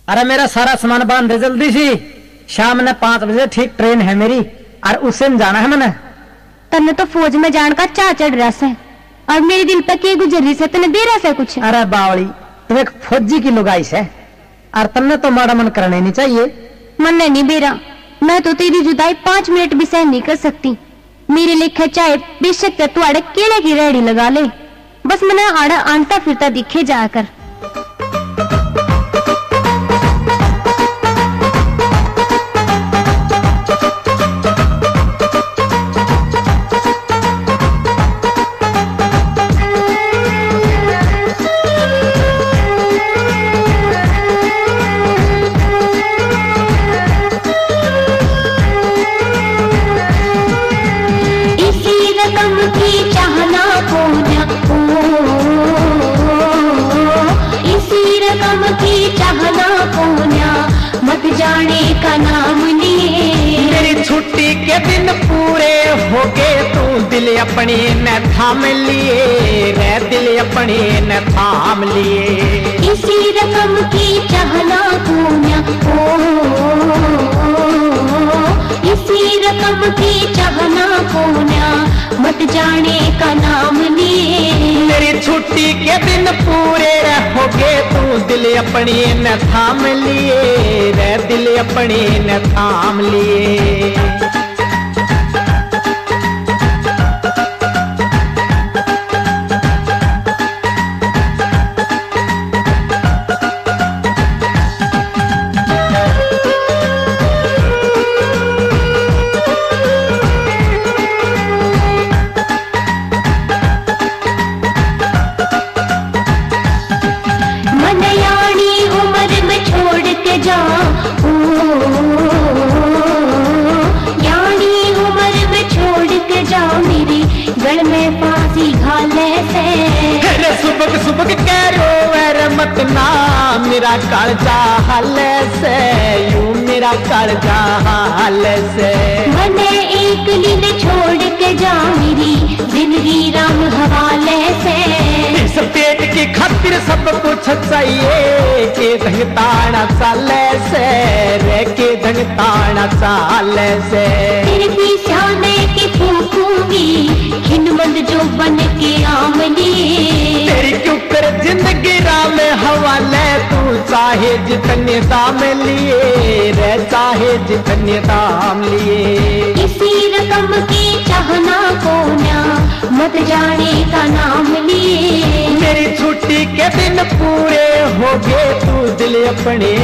अरे मेरा सारा सामान बांध दे जल्दी सी। शाम ने 5 बजे ठीक ट्रेन है मेरी और उससे जाना है मैंने। तन्ने तो फौज में जान का चाह चढ़ रहा से और मेरे दिल पे के गुजर रही से तने दे रहा से कुछ। अरे बावली तू एक फौजी की लुगाई से और तन्ने तो माड़ा मन करने नहीं चाहिए। मन नहीं बेरा, मैं तो तेरी जुदाई 5 मिनट भी सहन नहीं कर सकती। मेरे लिखे चाहे बेशक तू आड़े केले की रेहड़ी लगा ले, बस मैंने आड़ा आंटा फिरता दिखे जाकर। जाने का नाम लिए मेरी छुट्टी के दिन पूरे हो गए तू दिल अपने न थाम लिए रे, दिल अपने न थाम लिए। इसी रकम की चाहना पूना इसी रकम की चाहना पूना मत जाने का नाम लिए। मेरी छुट्टी के दिन पूरे हो गए तू दिल अपने न थाम लिए रे, दिल अपने न थाम लिए। सुबह सुबह करो रे मत ना मेरा कालजा हाल से यूं मेरा कालजा हाल से। मने एक लीन छोड़ के जा मेरी जिंदगी राम हवाले से। इस पेट की खातिर सब कुछ चाहिए के धंगताना चाले से रे, के धंगताना चाले से। तेरे पीछाने की फूकूंगी खिंडमंद जो बन के आमली। तेरी क्यों कर जिंदगी राम हवाले तू चाहे जितने दाम लिए रे, चाहे जितने दाम लिए। इसी रकम की चाहना कोना मत जाने का नाम लिए। मेरी छुट्टी के दिन पूरे हो गए तू दिल अपने